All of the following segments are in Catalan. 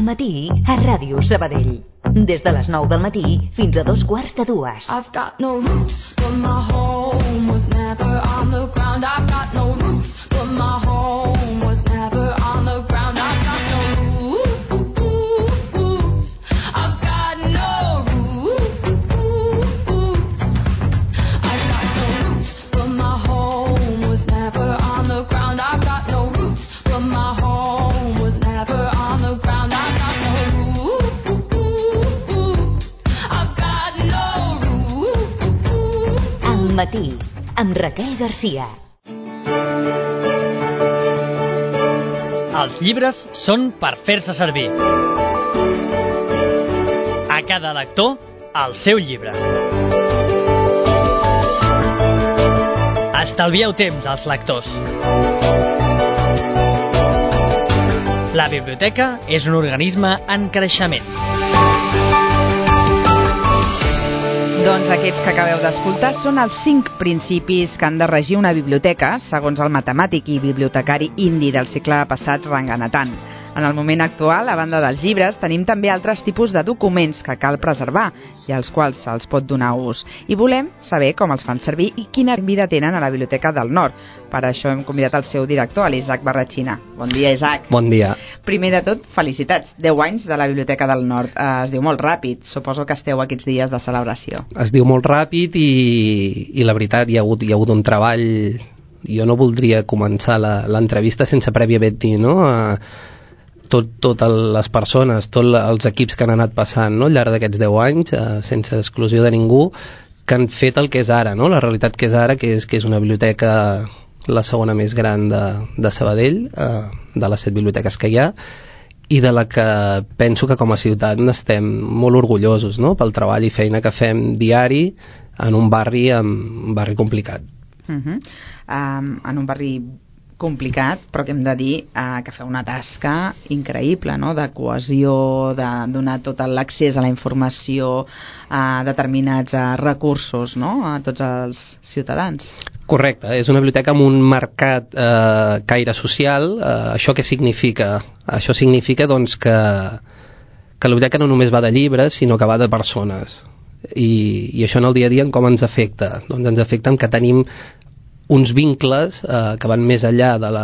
matí a Ràdio Sabadell. Des de les 9 del matí fins a 2:15. I've got no roots, but my home was never on the ground. I've got no roots, but my home was never on the ground. I've got no roots. I've got no roots. I've got no roots, but my home was never on the ground. I've got no roots, but my home was never on the ground. I've got no roots. I've got no roots. Al matí, amb Raquel Garcia. Els llibres són per fer-se servir. A cada lector, el seu llibre. Estalvieu temps als lectors. La biblioteca és un organisme en creixement. Doncs aquests que acabeu d'escoltar són els 5 principis que han de regir una biblioteca, segons el matemàtic i bibliotecari indi del segle passat Ranganathan. En el moment actual, a banda dels llibres, tenim també altres tipus de documents que cal preservar i als quals se'ls pot donar ús. I volem saber com els fan servir i quina vida tenen a la Biblioteca del Nord. Per això hem convidat el seu director, l'Isaac Barratxina. Bon dia, Isaac. Bon dia. Primer de tot, felicitats. 10 anys de la Biblioteca del Nord. Es diu molt ràpid. Suposo que esteu aquests dies de celebració. Es diu molt ràpid i la veritat hi ha hagut un treball. Jo no voldria començar l'entrevista sense prèviament dir, no? Totes les persones, tots els equips que han anat passant, no? Al llarg d'aquests 10 anys, sense exclusió de ningú, que han fet el que és ara, no? La realitat que és ara, que és una biblioteca, la segona més gran de Sabadell, de les 7 biblioteques que hi ha, i de la que penso que com a ciutat n'estem molt orgullosos, no? Pel treball i feina que fem diari en un barri complicat. En un barri complicat, però que hem de dir que feu una tasca increïble, no? De cohesió, de donar tot l'accés a la informació, a determinats recursos, no? A tots els ciutadans. Correcte, és una biblioteca amb un marcat caire social. Això què significa? Això significa doncs, que la biblioteca no només va de llibres, sinó que va de persones. I això en el dia a dia en com ens afecta? Doncs ens afecta en que tenim uns vincles que van més enllà de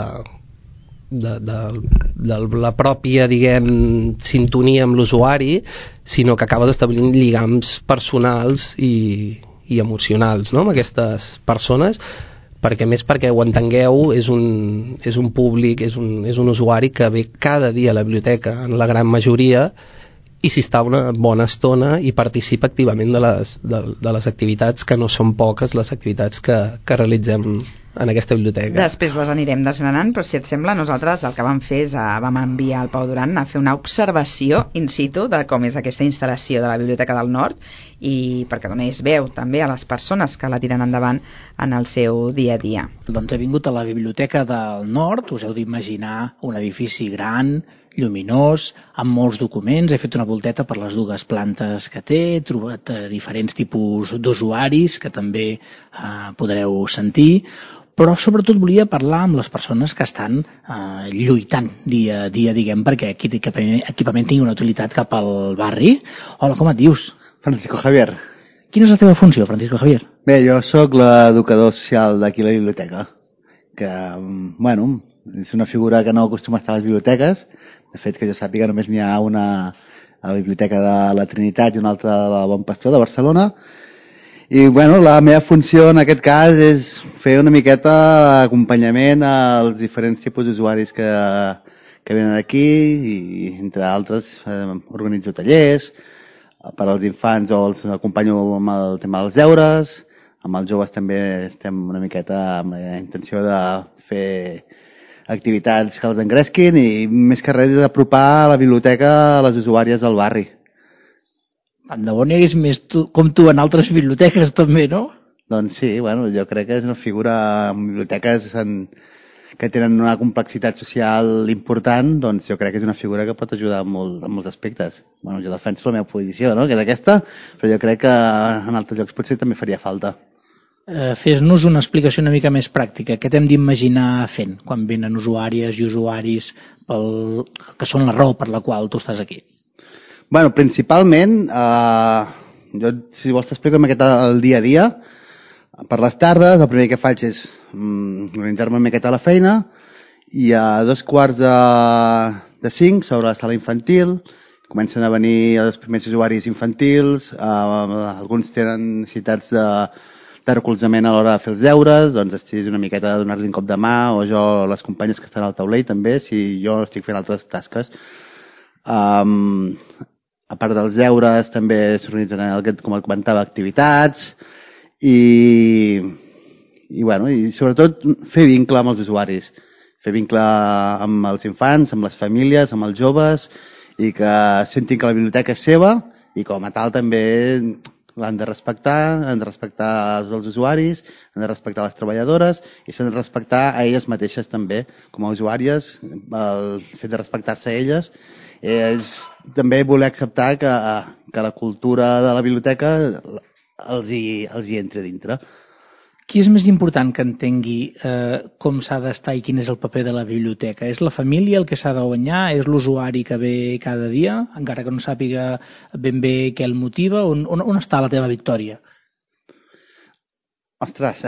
la pròpia, diguem, sintonia amb l'usuari, sinó que acabes establint lligams personals i emocionals, no? Amb aquestes persones, perquè ho entengueu, és un públic, és un usuari que ve cada dia a la biblioteca, en la gran majoria, i s'hi està una bona estona i participa activament de les activitats, que no són poques les activitats que realitzem en aquesta biblioteca. Després les anirem desgranant, però si et sembla, nosaltres el que vam fer és vam enviar el Pau Duran a fer una observació in situ de com és aquesta instal·lació de la Biblioteca del Nord, i perquè donés veu també a les persones que la tiren endavant en el seu dia a dia. Doncs he vingut a la Biblioteca del Nord. Us heu d'imaginar un edifici gran, lluminós, amb molts documents. He fet una volteta per les 2 plantes que té, he trobat diferents tipus d'usuaris que també podreu sentir, però sobretot volia parlar amb les persones que estan lluitant dia a dia, diguem, perquè aquest equipament tingui una utilitat cap al barri. Hola, com et dius? Francisco Javier. Quina és la teva funció, Francisco Javier? Bé, jo sóc l'educador social d'aquí a la biblioteca, que, bueno, és una figura que no acostuma a estar a les biblioteques. De fet, que jo sàpiga, només n'hi ha una a la Biblioteca de la Trinitat i una altra a la Bon Pastor de Barcelona. I, bueno, la meva funció en aquest cas és fer una miqueta d'acompanyament als diferents tipus d'usuaris que venen aquí, i, entre altres, organitzo tallers per als infants, o els acompanyo amb el tema dels deures. Amb els joves també estem una miqueta amb la intenció de fer activitats que els engresquin, i més que res és apropar la biblioteca a les usuàries del barri. Tant de bo n'hi hagués més com tu en altres biblioteques també, no? Doncs sí, bueno, jo crec que és una figura en biblioteques que tenen una complexitat social important, doncs jo crec que és una figura que pot ajudar en molts aspectes. Bueno, jo defenso la meva posició, no?, que és aquesta, però jo crec que en altres llocs potser també faria falta. Fes-nos una explicació una mica més pràctica. Què t'hem d'imaginar fent quan venen usuàries i usuaris que són la raó per la qual tu estàs aquí? Bueno, principalment, jo, si vols t'explico una miqueta el dia a dia. Per les tardes, el primer que faig és organitzar-me una miqueta a la feina i a 4:45 sobre la sala infantil comencen a venir els primers usuaris infantils, alguns tenen necessitats de recolzament a l'hora de fer els deures, doncs estic una miqueta de donar-li un cop de mà, o jo, les companyes que estan al taulell també, si jo estic fent altres tasques. A part dels deures també s'organitzen, com et comentava, activitats i sobretot fer vincle amb els usuaris, fer vincle amb els infants, amb les famílies, amb els joves i que sentin que la biblioteca és seva i com a tal també l'han de respectar, han de respectar els usuaris, han de respectar les treballadores i s'han de respectar a elles mateixes també, com a usuàries. El fet de respectar-se a elles és també voler acceptar que la cultura de la biblioteca els hi entri dintre. Qui és més important que entengui com s'ha d'estar i quin és el paper de la biblioteca? És la família el que s'ha de guanyar? És l'usuari que ve cada dia, encara que no sàpiga ben bé què el motiva? On està la teva victòria? Ostres,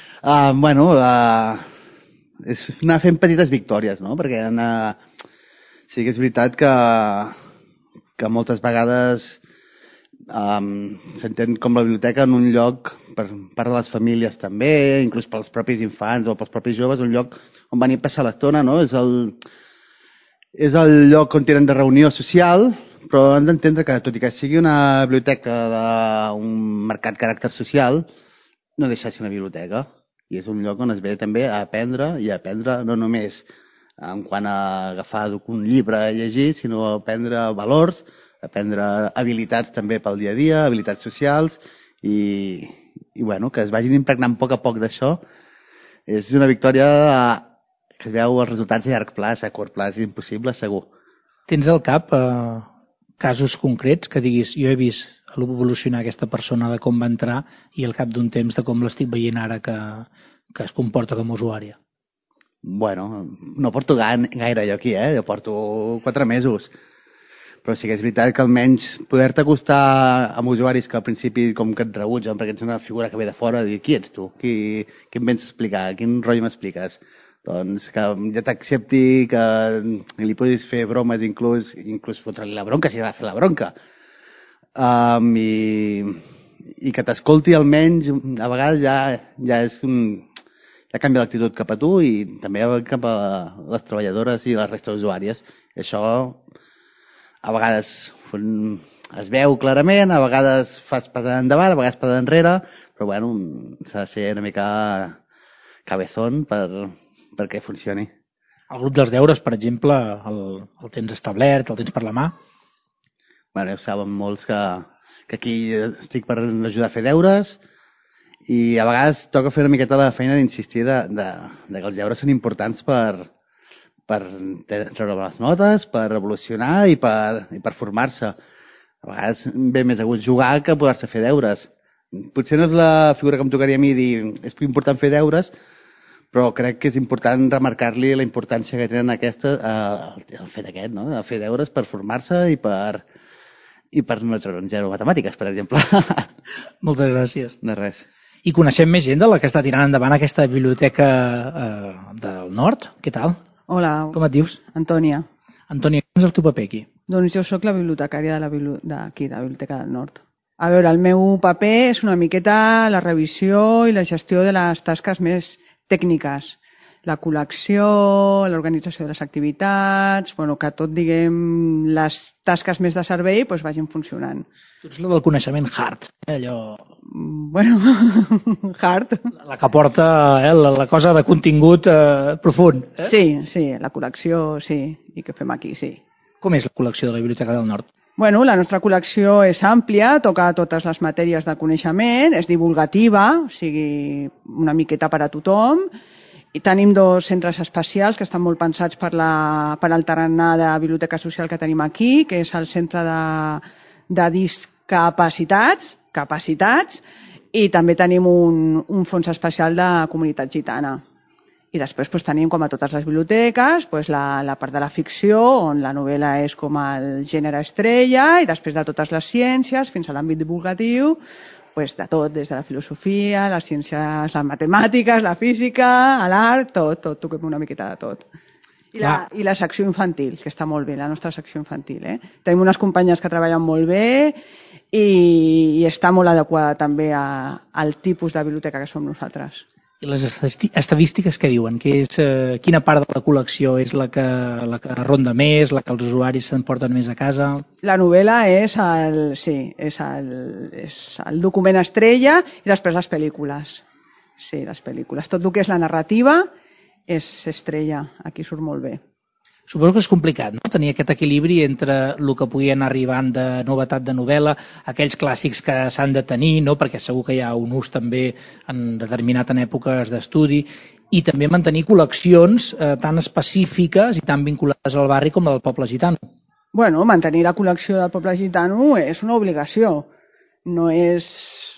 és anar fent petites victòries, no? Perquè sí que és veritat que moltes vegades s'entén com la biblioteca en un lloc per part de les famílies també, inclús pels propis infants o pels propis joves, un lloc on venir a passar l'estona, no? És el lloc on tenen de reunió social, però hem d'entendre que, tot i que sigui una biblioteca d'un marcat caràcter social, no deixa de ser una biblioteca. I és un lloc on es ve també a aprendre, i a aprendre no només en quant a agafar un llibre a llegir, sinó a aprendre valors, aprendre habilitats també pel dia a dia, habilitats socials i que es vagin impregnant a poc d'això. És una victòria que es veu els resultats a llarg plaç, a curt plaç és impossible, segur. Tens al cap casos concrets que diguis jo he vist evolucionar aquesta persona de com va entrar i al cap d'un temps de com l'estic veient ara que es comporta com a usuària? Bueno, no porto gaire jo aquí, jo porto 4 mesos. Però sí que és veritat que almenys poder-te acostar amb usuaris que al principi com que et rebutgen perquè ets una figura que ve de fora, dir qui ets tu? Què em vens a explicar? Quin rotllo m'expliques? Doncs que ja t'accepti, que li puguis fer bromes, inclús fotre-li la bronca, si ha de fer la bronca. I que t'escolti almenys, a vegades ja és ja canvia l'actitud cap a tu i també cap a les treballadores i la resta d'usuàries. I això a vegades es veu clarament, a vegades fas passar endavant, a vegades passar enrere, però bueno, s'ha de ser una mica cabezón perquè funcioni. El grup dels deures, per exemple, el tens establert, el tens per la mà? Bueno, ja ho saben molts que aquí estic per ajudar a fer deures i a vegades toca fer una miqueta la feina d'insistir que els deures són importants per treure les notes, per evolucionar i per formar-se. A vegades ve més a gust jugar que poder-se fer deures. Potser no és la figura que em tocaria a mi dir és important fer deures, però crec que és important remarcar-li la importància que tenen el fet aquest, no? De fer deures per formar-se i per no treure un 0 matemàtiques, per exemple. Moltes gràcies. De res. I coneixem més gent de la que està tirant endavant aquesta biblioteca del Nord? Què tal? Hola. Com et dius? Antònia. Antònia, quin és el teu paper aquí? Doncs jo sóc la bibliotecària d'aquí, de la Biblioteca del Nord. A veure, el meu paper és una miqueta la revisió i la gestió de les tasques més tècniques. La col·lecció, l'organització de les activitats, que tot, diguem, les tasques més de servei vagin funcionant. Tu ets la del coneixement hard, allò... hard. La que porta la cosa de contingut profund. Sí, la col·lecció, sí, i què fem aquí, sí. Com és la col·lecció de la Biblioteca del Nord? La nostra col·lecció és àmplia, toca totes les matèries del coneixement, és divulgativa, o sigui, una miqueta per a tothom, i tenim 2 centres especials que estan molt pensats per al tarannà de biblioteca social que tenim aquí, que és el centre de discapacitats, I també tenim un fons especial de comunitat gitana. I després tenim, com a totes les biblioteques, la part de la ficció, on la novel·la és com el gènere estrella, i després de totes les ciències, fins a l'àmbit divulgatiu, de tot, des de la filosofia, les ciències, les matemàtiques, la física, l'art, tot, toquem una miqueta de tot. I la secció infantil, que està molt bé, la nostra secció infantil. Tenim unes companyes que treballen molt bé i està molt adequada també al tipus de biblioteca que som nosaltres. I les estadístiques què diuen? Quina part de la col·lecció és la que ronda més, la que els usuaris s'emporten més a casa? La novel·la és el document estrella i després les pel·lícules. Sí, les pel·lícules. Tot el que és la narrativa és estrella. Aquí surt molt bé. Suposo que és complicat, no?, tenir aquest equilibri entre el que pugui anar arribant de novetat de novel·la, aquells clàssics que s'han de tenir, no?, perquè segur que hi ha un ús també determinat en èpoques d'estudi, i també mantenir col·leccions tan específiques i tan vinculades al barri com la del poble gitano. Bueno, mantenir la col·lecció del poble gitano és una obligació. No és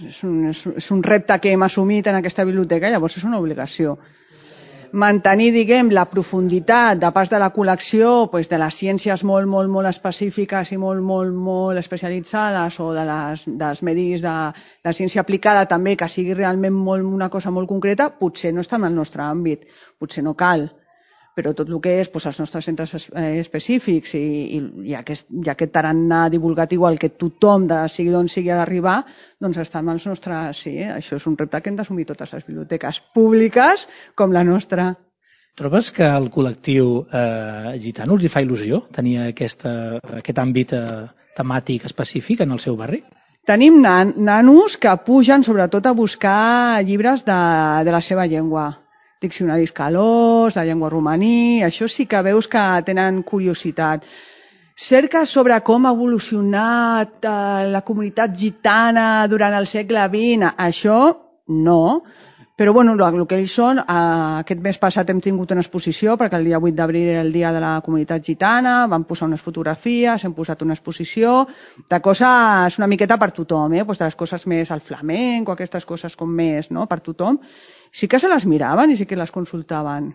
un repte que hem assumit en aquesta biblioteca, llavors és una obligació. Mantenir, la profunditat de pas de la col·lecció de les ciències molt, molt, molt específiques i molt, molt, molt especialitzades, o dels medis de la ciència aplicada també, que sigui realment una cosa molt concreta, potser no està en el nostre àmbit, potser no cal. Però tot el que és els nostres centres específics i aquest tarannà divulgatiu al que tothom, sigui d'on sigui, ha d'arribar, doncs està en els nostres... Sí, això és un repte que hem d'assumir totes les biblioteques públiques com la nostra. Trobes que el col·lectiu gitano els hi fa il·lusió tenir aquest àmbit temàtic específic en el seu barri? Tenim nanos que pugen sobretot a buscar llibres de la seva llengua. Diccionaris calós, la llengua romaní, això sí que veus que tenen curiositat. Cerca sobre com ha evolucionat la comunitat gitana durant el segle XX, això no, però el que ells són, aquest mes passat hem tingut una exposició, perquè el dia 8 d'abril era el dia de la comunitat gitana, vam posar unes fotografies, hem posat una exposició de coses una miqueta per tothom, de les coses més al flamenco, aquestes coses com més, no?, per tothom. Sí que se les miraven i sí que les consultaven.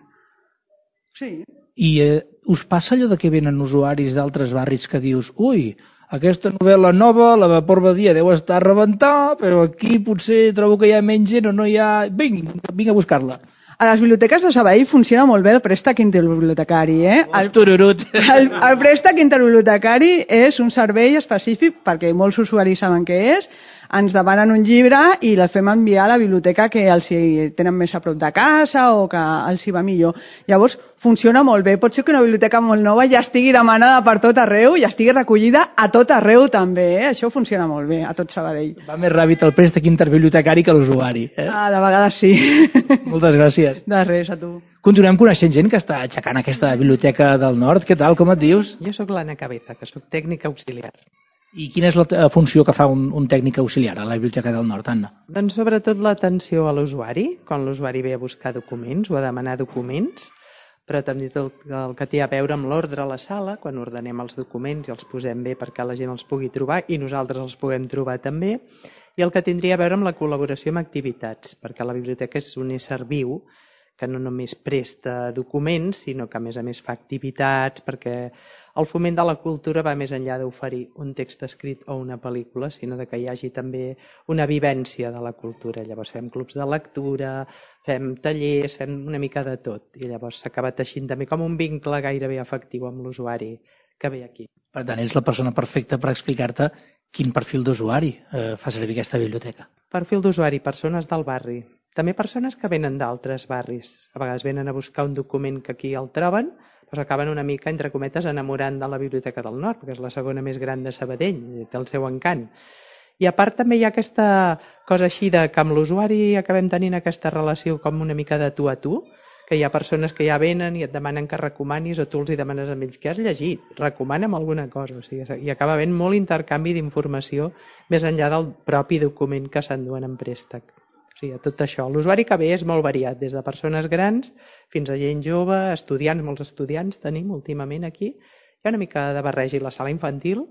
Sí. I us passa allò de que venen usuaris d'altres barris que dius, ui, aquesta novel·la nova, la Vapor Badia, deu estar a rebentar, però aquí potser trobo que hi ha menys gent o no hi ha... Vinc a buscar-la. A les biblioteques de Sabadell funciona molt bé el préstec interbibliotecari. El tururut. El préstec interbibliotecari és un servei específic, perquè molts usuaris saben què és, ens demanen un llibre i el fem enviar a la biblioteca que els tenen més a prop de casa o que els hi va millor. Llavors, funciona molt bé. Pot ser que una biblioteca molt nova ja estigui demanada per tot arreu i estigui recollida a tot arreu també. Això funciona molt bé a tot Sabadell. Va més ràpid el préstec interbibliotecari que l'usuari. De vegades sí. Moltes gràcies. De res, a tu. Continuem coneixent gent que està aixecant aquesta biblioteca del Nord. Què tal, com et dius? Jo sóc l'Anna Cabeza, que sóc tècnica auxiliar. I quina és la funció que fa un tècnic auxiliar a la Biblioteca del Nord, Anna? Doncs sobretot l'atenció a l'usuari, quan l'usuari ve a buscar documents o a demanar documents, però també tot el que té a veure amb l'ordre a la sala, quan ordenem els documents i els posem bé perquè la gent els pugui trobar i nosaltres els puguem trobar també, i el que tindria a veure amb la col·laboració amb activitats, perquè la biblioteca és un ésser viu que no només presta documents, sinó que a més fa activitats, perquè el foment de la cultura va més enllà d'oferir un text escrit o una pel·lícula, sinó que hi hagi també una vivència de la cultura. Llavors fem clubs de lectura, fem tallers, fem una mica de tot, i llavors s'acaba teixint també com un vincle gairebé afectiu amb l'usuari que ve aquí. Per tant, ets la persona perfecta per explicar-te quin perfil d'usuari fa servir aquesta biblioteca. Perfil d'usuari, persones del barri. També persones que venen d'altres barris. A vegades venen a buscar un document que aquí el troben, però s'acaben una mica, entre cometes, enamorant de la Biblioteca del Nord, perquè és la segona més gran de Sabadell, té el seu encant. I a part també hi ha aquesta cosa així de que amb l'usuari acabem tenint aquesta relació com una mica de tu a tu, que hi ha persones que ja venen i et demanen que recomanis o tu els hi demanes a ells què has llegit, recomana'm alguna cosa. O sigui, hi acaba havent molt intercanvi d'informació més enllà del propi document que s'enduen en préstec. O sigui, tot això. L'usuari que ve és molt variat, des de persones grans fins a gent jove, estudiants, molts estudiants tenim últimament aquí. Hi ha una mica de barreja i la sala infantil,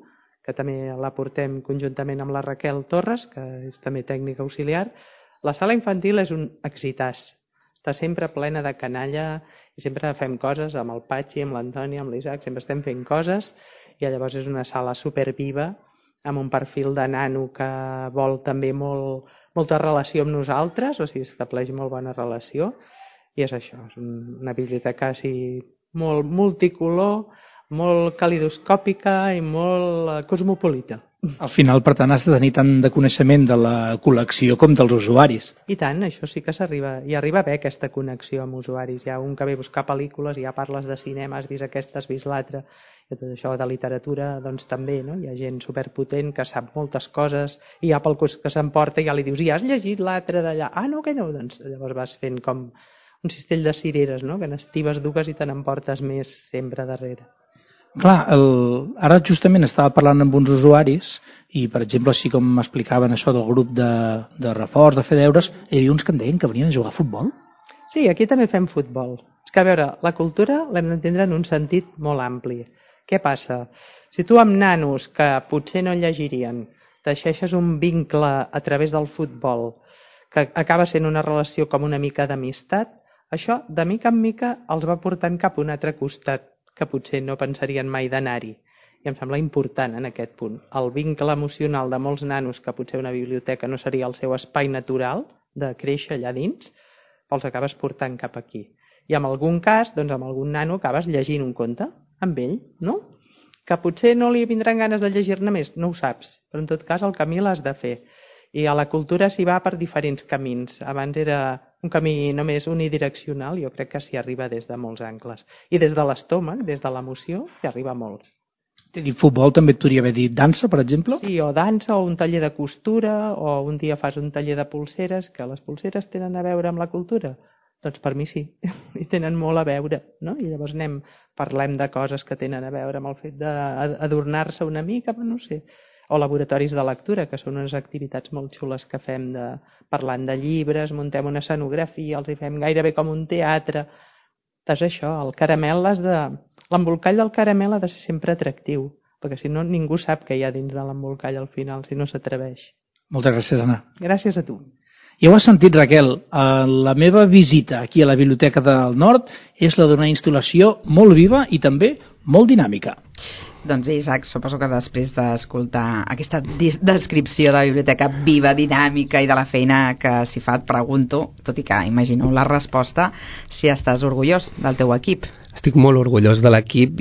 que també la portem conjuntament amb la Raquel Torres, que és també tècnica auxiliar. La sala infantil és un excitàs. Està sempre plena de canalla i sempre fem coses amb el Patxi, amb l'Antònia, amb l'Isaac, sempre estem fent coses i llavors és una sala superviva amb un perfil de nano que vol també molta relació amb nosaltres, o sigui, estableix molt bona relació i és això, és una biblioteca així molt multicolor, molt calidoscòpica i molt cosmopolita. Al final, per tant, has de tenir tant de coneixement de la col·lecció com dels usuaris. I tant, això sí que s'arriba, i arriba a haver aquesta connexió amb usuaris. Hi ha un que ve a buscar pel·lícules, ja parles de cinema, has vist aquesta, has vist l'altra, i tot això de literatura, doncs també, no? Hi ha gent superpotent que sap moltes coses, i ja pel cos que s'emporta ja li dius, i has llegit l'altre d'allà? Ah, no, que no? Doncs llavors vas fent com un cistell de cireres, no? Que n'estives dues i te n'emportes més sempre darrere. Clar, ara justament estava parlant amb uns usuaris i, per exemple, així com m'explicaven això del grup de reforç, de fer deures, hi havia uns que em deien que venien a jugar a futbol. Sí, aquí també fem futbol. És que, a veure, la cultura l'hem d'entendre en un sentit molt ampli. Què passa? Si tu amb nanos que potser no llegirien teixeixes un vincle a través del futbol que acaba sent una relació com una mica d'amistat, això, de mica en mica, els va portant cap a un altre costat que potser no pensarien mai d'anar-hi. I em sembla important en aquest punt. El vincle emocional de molts nanos, que potser una biblioteca no seria el seu espai natural de créixer allà dins, els acabes portant cap aquí. I en algun cas, doncs amb algun nano acabes llegint un conte amb ell, no? Que potser no li vindran ganes de llegir-ne més, no ho saps, però en tot cas el camí l'has de fer. I a la cultura s'hi va per diferents camins. Abans era un camí només unidireccional, jo crec que s'hi arriba des de molts angles. I des de l'estómac, des de l'emoció, s'hi arriba molt. T'he dit futbol, també et podria haver dit dansa, per exemple? Sí, o dansa, o un taller de costura, o un dia fas un taller de pulseres, que les pulseres tenen a veure amb la cultura. Doncs per mi sí, i tenen molt a veure, no? I llavors parlem de coses que tenen a veure amb el fet d'adornar-se una mica, no sé, o laboratoris de lectura, que són unes activitats molt xules que fem parlant de llibres, muntem una escenografia, els hi fem gairebé com un teatre. És això, el caramel l'embolcall del caramel ha de ser sempre atractiu, perquè si no ningú sap què hi ha dins de l'embolcall al final, si no s'atreveix. Moltes gràcies, Anna. Gràcies a tu. Ja ho has sentit, Raquel, la meva visita aquí a la Biblioteca del Nord és la d'una instal·lació molt viva i també molt dinàmica. Doncs Isaac, suposo que després d'escoltar aquesta descripció de la biblioteca viva, dinàmica i de la feina que s'hi fa, et pregunto, tot i que imagino la resposta, si estàs orgullós del teu equip. Estic molt orgullós de l'equip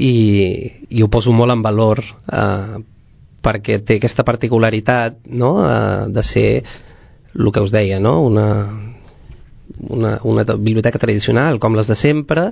i ho poso molt en valor perquè té aquesta particularitat, no? De ser el que us deia, no? Una biblioteca tradicional com les de sempre,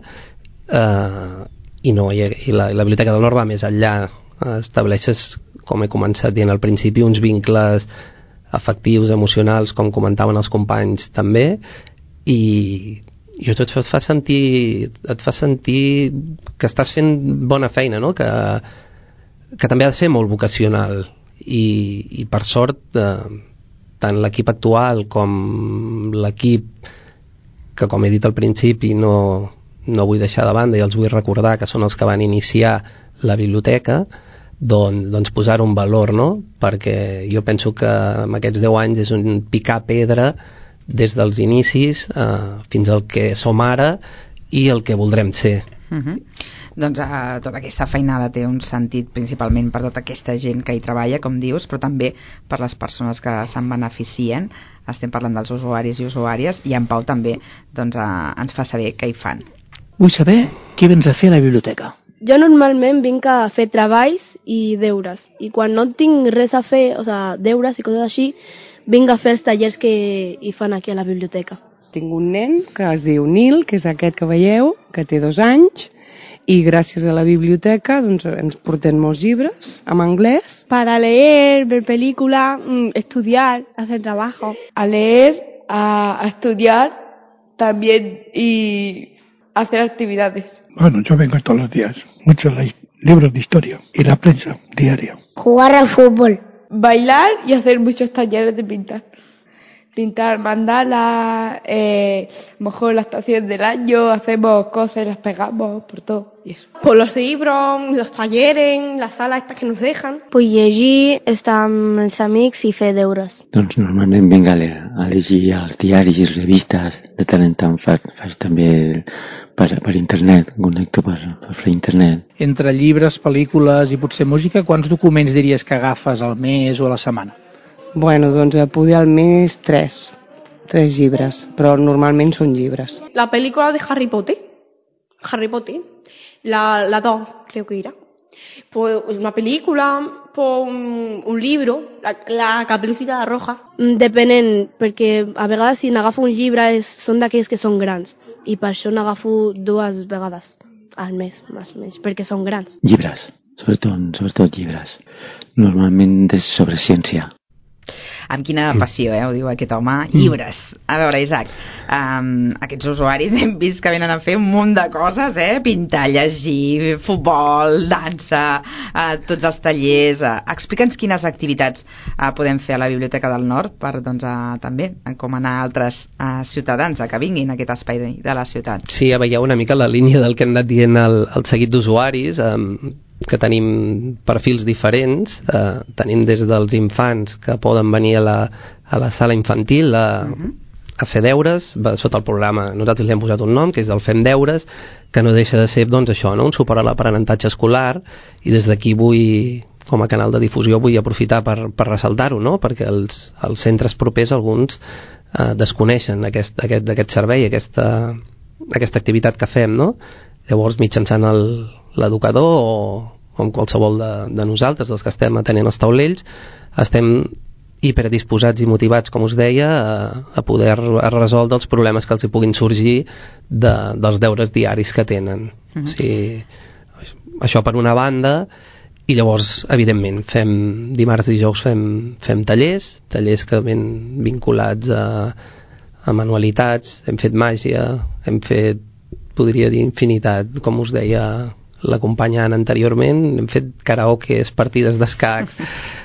i la Biblioteca del Nord va més enllà. Estableixes, com he començat dient al principi, uns vincles afectius, emocionals, com comentaven els companys també, i això et fa sentir que estàs fent bona feina, no? Que també ha de ser molt vocacional, i per sort tant l'equip actual com l'equip que, com he dit al principi, no vull deixar de banda i els vull recordar que són els que van iniciar la biblioteca, doncs posar-ho en valor, no? Perquè jo penso que en aquests 10 anys és un picar pedra des dels inicis fins al que som ara i el que voldrem ser. Doncs tota aquesta feinada té un sentit principalment per tota aquesta gent que hi treballa, com dius, però també per les persones que se'n beneficien. Estem parlant dels usuaris i usuàries, i en Pau també ens fa saber què hi fan. Vull saber què vens a fer a la biblioteca. Jo normalment vinc a fer treballs i deures, i quan no tinc res a fer, deures i coses així, vinc a fer els tallers que hi fan aquí a la biblioteca. Tinc un nen que es diu Nil, que és aquest que veieu, que té 2 anys, y gracias a la biblioteca ens porten molts llibres en anglès. Para leer, ver películas, estudiar, hacer trabajo. A leer, a estudiar también y hacer actividades. Bueno, yo vengo todos los días, muchos libros de historia y la prensa diaria. Jugar al fútbol. Bailar y hacer muchos talleres de pintar. pintar mandalas, mejor la estación del año, hacemos cosas y las pegamos por todo y eso. Por los libros, los talleres, las salas estas que nos dejan. Pues llegir, estar amb els amics i fer deures. Doncs normalment vinc a llegir els diaris i revistes, de tant en tant faig també per internet, connecto per fer internet. Entre llibres, pel·lícules i potser música, quants documents diries que agafes al mes o a la setmana? Bueno, doncs a poder al mes 3 llibres, però normalment són llibres. La película de Harry Potter, la 2 creo que era. Pues una película, pues un libro, la Caperucita Roja. Depenent, perquè a vegades si n'agafo un llibre són d'aquells que són grans i per això n'agafo 2 vegades al mes, més o menys, perquè són grans. Llibres, sobretot llibres. Normalment sobre ciència. Amb quina passió, ho diu aquest home. Llibres. A veure, Isaac, aquests usuaris hem vist que venen a fer un munt de coses, pintar, llegir, futbol, dansa, tots els tallers. Explica'ns quines activitats podem fer a la Biblioteca del Nord per, doncs, també encomanar altres ciutadans que vinguin a aquest espai de la ciutat. Sí, ja veieu una mica la línia del que hem anat dient el seguit d'usuaris, que tenim perfils diferents, tenim des dels infants que poden venir a la sala infantil a fer deures, sota el programa nosaltres li hem posat un nom, que és el Fem Deures, que no deixa de ser, doncs, això, no? Un suport a l'aprenentatge escolar, i des d'aquí com a canal de difusió vull aprofitar per ressaltar-ho, no? Perquè els centres propers, alguns desconeixen aquest servei, aquesta activitat que fem, no? Llavors, mitjançant l'educador o amb qualsevol de nosaltres, dels que estem atenent els taulells, estem hiperdisposats i motivats, com us deia, a poder resoldre els problemes que els hi puguin sorgir dels deures diaris que tenen. O sigui, això per una banda, i llavors, evidentment, dimarts i dijous fem tallers que ven vinculats a manualitats, hem fet màgia, hem fet, podria dir, infinitat, com us deia l'acompanyant anteriorment, hem fet karaokes, partides d'escacs,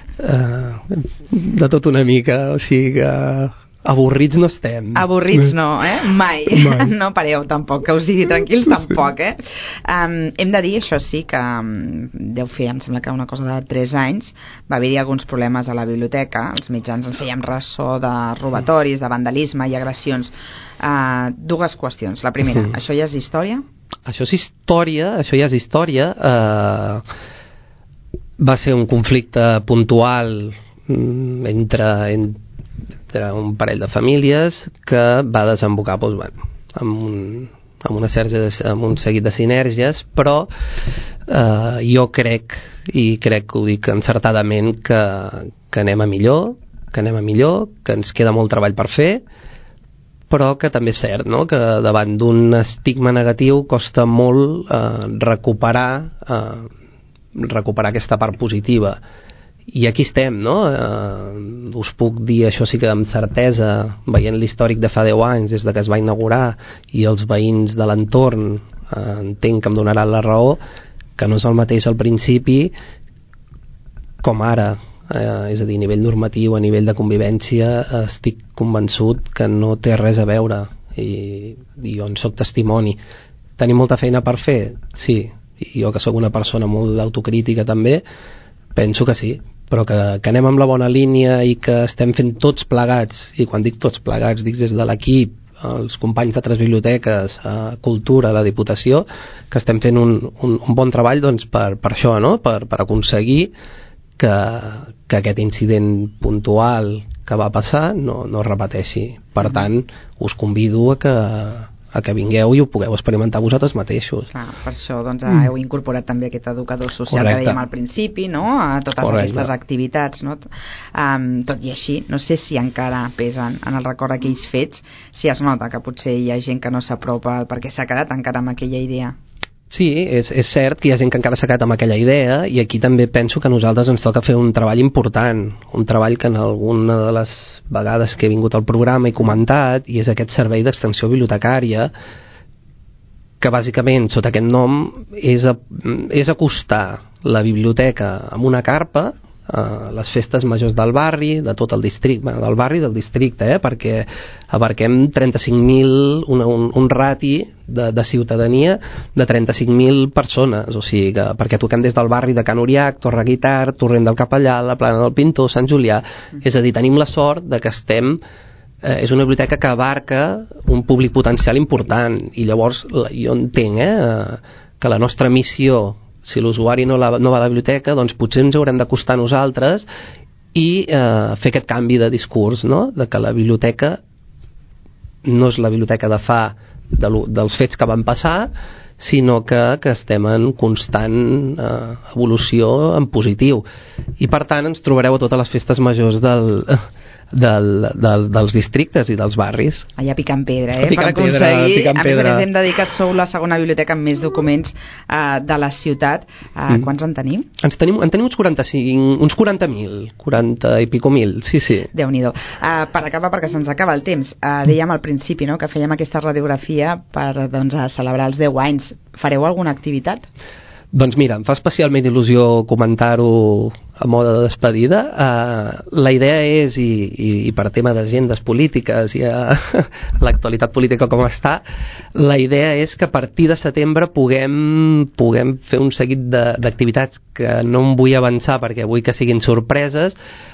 de tot una mica, o sigui que avorrits no estem. Avorrits no, mai. No pareu tampoc, que us digui tranquils, tampoc, Hem de dir, això sí, que deu fer, em sembla que una cosa de 3 anys, va haver-hi alguns problemes a la biblioteca, els mitjans ens fèiem ressò de robatoris, de vandalisme i agressions. 2 qüestions. La primera, això ja és història? Això ja és història. Va ser un conflicte puntual entre un parell de famílies que va desembocar, doncs, amb un seguit de sinergies, però jo crec que ho dic encertadament, que anem a millor, que ens queda molt treball per fer, però que també és cert, no?, que davant d'un estigma negatiu costa molt recuperar aquesta part positiva. I aquí estem, no? Us puc dir, això sí que amb certesa, veient l'històric de fa 10 anys, des que es va inaugurar, i els veïns de l'entorn entenc que em donaran la raó, que no és el mateix al principi com ara. És a dir, a nivell normatiu, a nivell de convivència, estic convençut que no té res a veure, i jo en soc testimoni. Tenim molta feina per fer? Sí, i jo que sóc una persona molt autocrítica també, penso que sí, però que anem amb la bona línia i que estem fent tots plegats, i quan dic tots plegats dic des de l'equip, els companys d'altres biblioteques, Cultura, la Diputació, que estem fent un bon treball, doncs, per això, no?, per aconseguir que aquest incident puntual que va passar no es repeteixi. Per tant, us convido a que vingueu i ho pugueu experimentar vosaltres mateixos. Clar, per això doncs, heu incorporat també aquest educador social. Correcte. Que dèiem al principi, no?, a totes aquestes activitats, no? Tot i així, no sé si encara pesen en el record aquells fets, si es nota que potser hi ha gent que no s'apropa perquè s'ha quedat encara amb aquella idea. Sí, és cert que hi ha gent que encara s'ha quedat amb aquella idea, i aquí també penso que a nosaltres ens toca fer un treball important, un treball que en alguna de les vegades que he vingut al programa he comentat, i és aquest servei d'extensió bibliotecària, que bàsicament sota aquest nom és acostar la biblioteca amb una carpa les festes majors del barri, de tot el districte, del barri del districte, perquè abarquem 35.000, un rati de ciutadania de 35.000 persones, o sigui que perquè toquem des del barri de Can Uriac, Torre Guitar, Torrent del Capellà, la Plana del Pintor, Sant Julià, és a dir, tenim la sort de que estem és una biblioteca que abarca un públic potencial important, i llavors jo entenc que la nostra missió, si l'usuari no va a la biblioteca, doncs potser ens haurem d'acostar a nosaltres i fer aquest canvi de discurs, no? De que la biblioteca no és la biblioteca de fa dels fets que van passar, sinó que estem en constant evolució en positiu, i per tant ens trobareu a totes les festes majors dels districtes i dels barris. Allà picant pedra, per aconseguir. A més a més hem de dir que sou la segona biblioteca amb més documents de la ciutat. Quants en tenim? En tenim uns 45, uns 40.000, 40 i pico mil, sí. Déu-n'hi-do. Per acabar, perquè se'ns acaba el temps, dèiem al principi que fèiem aquesta radiografia per celebrar els 10 anys. Fareu alguna activitat? Doncs mira, em fa especialment il·lusió comentar-ho a mode de despedida. La idea és, i per tema d'agendes polítiques i l'actualitat política com està, la idea és que a partir de setembre puguem fer un seguit d'activitats que no em vull avançar perquè vull que siguin sorpreses,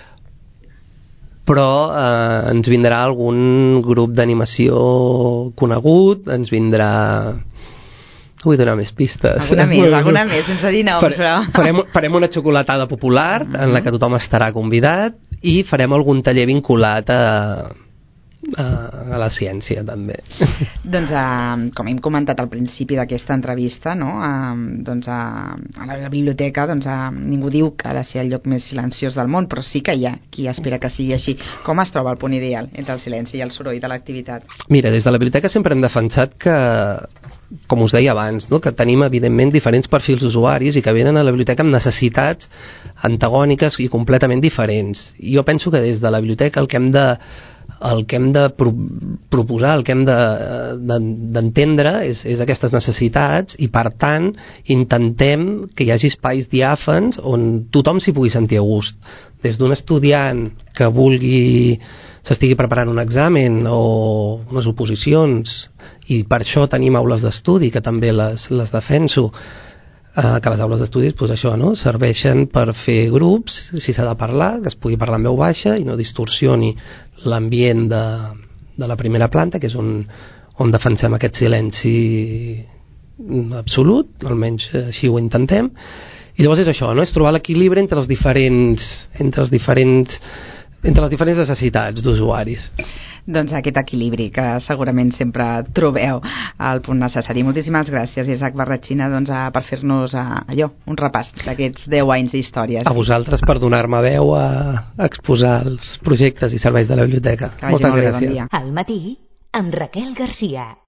però ens vindrà algun grup d'animació conegut, ens vindrà... Vull donar més pistes. Alguna més, sense dir noms. Farem una xocolatada popular en la que tothom estarà convidat, i farem algun taller vinculat a la ciència també. Doncs com hem comentat al principi d'aquesta entrevista, doncs a la biblioteca ningú diu que ha de ser el lloc més silenciós del món, però sí que hi ha qui espera que sigui així. Com es troba el punt ideal entre el silenci i el soroll de l'activitat? Mira, des de la biblioteca sempre hem defensat que, com us deia abans, que tenim evidentment diferents perfils d'usuaris i que venen a la biblioteca amb necessitats antagòniques i completament diferents. Jo penso que des de la biblioteca el que hem de proposar, el que hem d'entendre és aquestes necessitats, i per tant intentem que hi hagi espais diàfans on tothom s'hi pugui sentir a gust, des d'un estudiant que s'estigui preparant un examen o unes oposicions, i per això tenim aules d'estudi que també les defenso, que les aules d'estudis serveixen per fer grups, si s'ha de parlar, que es pugui parlar en veu baixa i no distorsioni l'ambient de la primera planta, que és on defensem aquest silenci absolut, almenys així ho intentem. I llavors és això, és trobar l'equilibri entre les diferents necessitats d'usuaris. Doncs aquest equilibri que segurament sempre trobeu al punt necessari. Moltíssimes gràcies, Isaac Barratxina, per fer-nos un repàs d'aquests 10 anys d'històries. A vosaltres per donar-me veu a exposar els projectes i serveis de la biblioteca. Moltes gràcies. Al matí, amb Raquel Garcia.